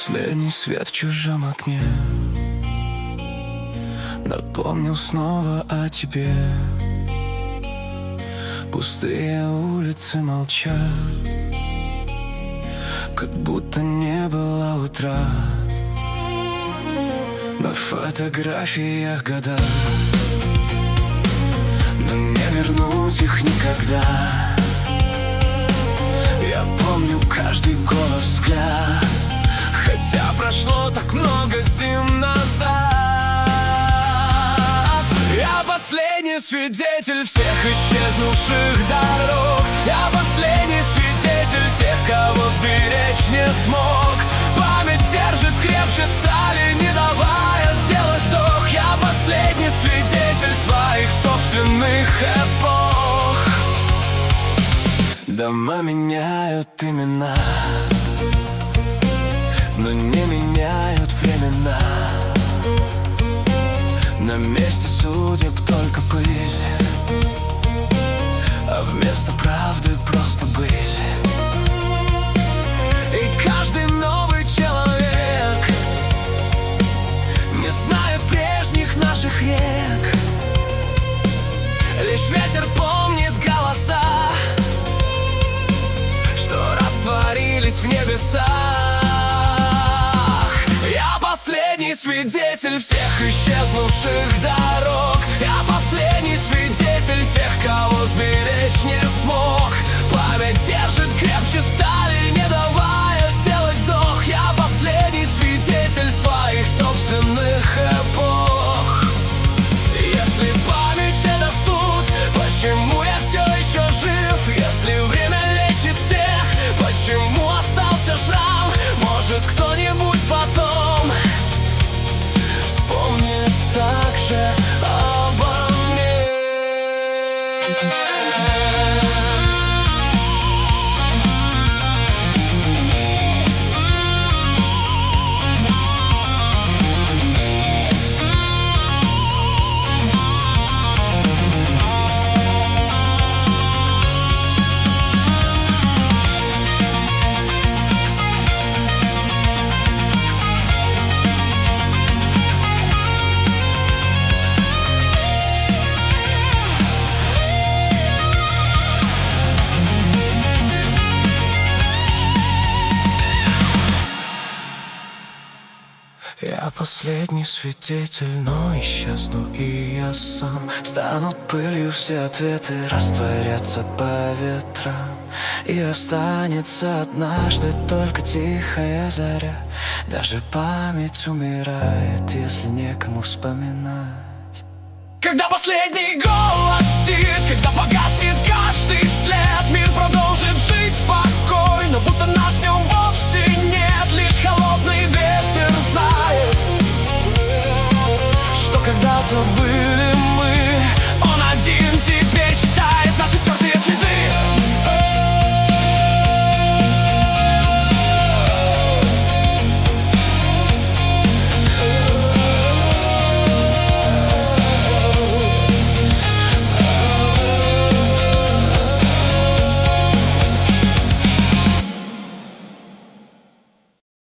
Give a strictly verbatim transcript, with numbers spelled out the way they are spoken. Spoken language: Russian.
Последний свет в чужом окне напомнил снова о тебе. Пустые улицы молчат, как будто не было утрат. На фотографиях года, но не вернуть их никогда. Я помню каждый голос, взгляд, хотя прошло так много зим назад. Я последний свидетель всех исчезнувших дорог. Я последний свидетель тех, кого сберечь не смог. Память держит крепче стали, не давая сделать вдох. Я последний свидетель своих собственных эпох. Дома меняют имена, но не меняют времена. На месте судеб только пыль, а вместо правды просто быль. И каждый новый человек не знает прежних наших рек. Лишь ветер помнит голоса, что растворились в небесах. Я последний свидетель всех исчезнувших дорог. Я последний свидетель тех, кого сберечь не смог. Память держит крепче стали, не давая сделать вдох. Я последний свидетель своих собственных эпох. Если память это суд, почему я все еще жив? Если время лечит всех, почему остался шрам? Может, кто-нибудь потом вспомнит так же обо мне. Я последний свидетель, но исчезну и я сам. Станут пылью все ответы, растворятся по ветрам. И останется однажды только тихая заря. Даже память умирает, если некому вспоминать. Когда последний голос стит, когда погаснет